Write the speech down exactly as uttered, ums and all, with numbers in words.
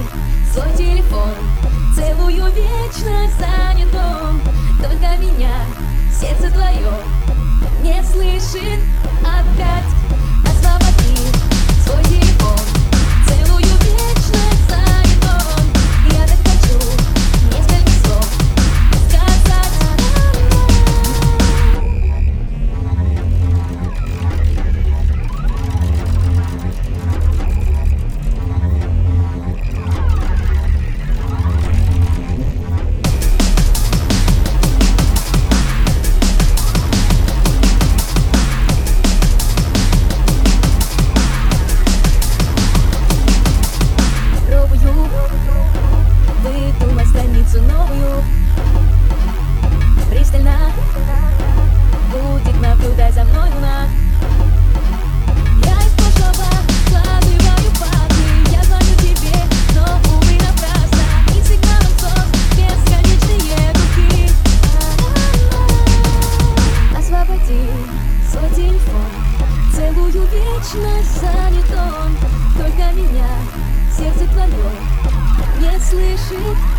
свой телефон. Целую вечность занятом, только меня сердце твое не слышит опять. Освободи свой телефон, целую вечность занятом. Я так хочу несколько слов сказать. Выдумать страницу новую, пристально будет наблюдать за мной луна. Я из прошлого складываю факты, я звоню тебе, но, увы, напрасно. И сигналом СОС бесконечные духи. Освободи свой телефон, целую вечность занят он. Только меня сердце твое не слышит.